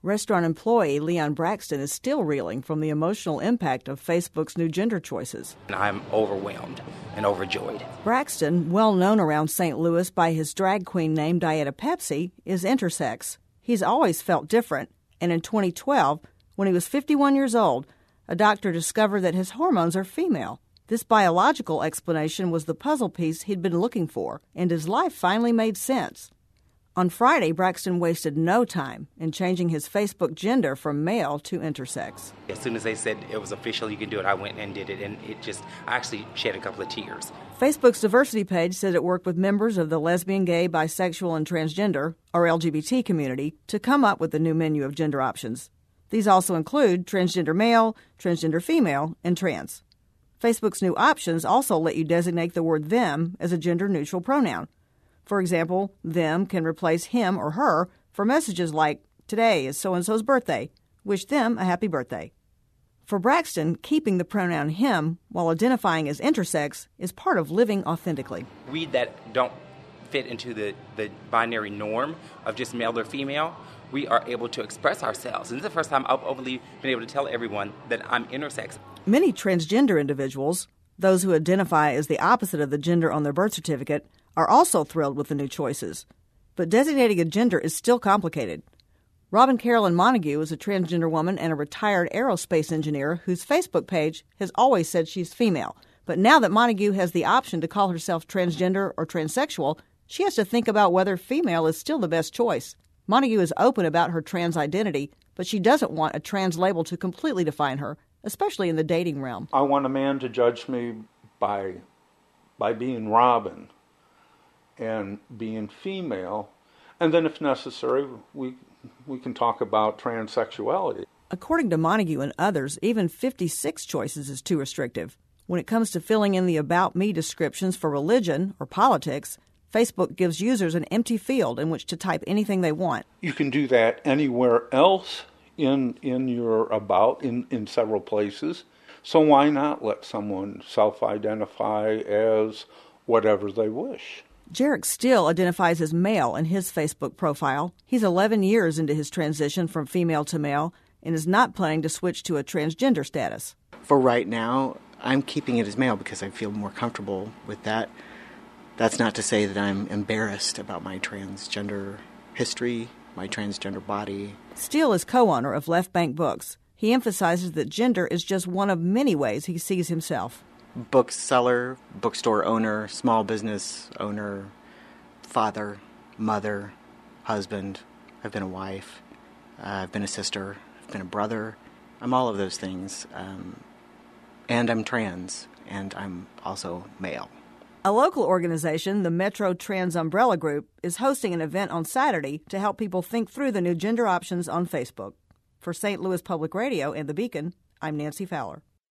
Restaurant employee Leon Braxton is still reeling from the emotional impact of Facebook's new gender choices. I'm overwhelmed and overjoyed. Braxton, well known around St. Louis by his drag queen name Dieta Pepsi, is intersex. He's always felt different, and in 2012, when he was 51 years old, a doctor discovered that his hormones are female. This biological explanation was the puzzle piece he'd been looking for, and his life finally made sense. On Friday, Braxton wasted no time in changing his Facebook gender from male to intersex. As soon as they said it was official, you can do it, I went and did it, and I actually shed a couple of tears. Facebook's diversity page said it worked with members of the lesbian, gay, bisexual, and transgender, or LGBT community, to come up with the new menu of gender options. These also include transgender male, transgender female, and trans. Facebook's new options also let you designate the word them as a gender-neutral pronoun. For example, them can replace him or her for messages like, "Today is so-and-so's birthday. Wish them a happy birthday." For Braxton, keeping the pronoun him while identifying as intersex is part of living authentically. We that don't fit into the binary norm of just male or female, we are able to express ourselves. And this is the first time I've openly been able to tell everyone that I'm intersex. Many transgender individuals, those who identify as the opposite of the gender on their birth certificate, are also thrilled with the new choices. But designating a gender is still complicated. Robin Carolyn Montague is a transgender woman and a retired aerospace engineer whose Facebook page has always said she's female. But now that Montague has the option to call herself transgender or transsexual, she has to think about whether female is still the best choice. Montague is open about her trans identity, but she doesn't want a trans label to completely define her, especially in the dating realm. I want a man to judge me by being Robin and being female, and then if necessary, we can talk about transsexuality. According to Montague and others, even 56 choices is too restrictive. When it comes to filling in the About Me descriptions for religion or politics, Facebook gives users an empty field in which to type anything they want. You can do that anywhere else in your About, in several places. So why not let someone self-identify as whatever they wish? Jarek Still identifies as male in his Facebook profile. He's 11 years into his transition from female to male and is not planning to switch to a transgender status. For right now, I'm keeping it as male because I feel more comfortable with that. That's not to say that I'm embarrassed about my transgender history, my transgender body. Still is co-owner of Left Bank Books. He emphasizes that gender is just one of many ways he sees himself. Bookseller, bookstore owner, small business owner, father, mother, husband. I've been a wife. I've been a sister. I've been a brother. I'm all of those things. And I'm trans, and I'm also male. A local organization, the Metro Trans Umbrella Group, is hosting an event on Saturday to help people think through the new gender options on Facebook. For St. Louis Public Radio and The Beacon, I'm Nancy Fowler.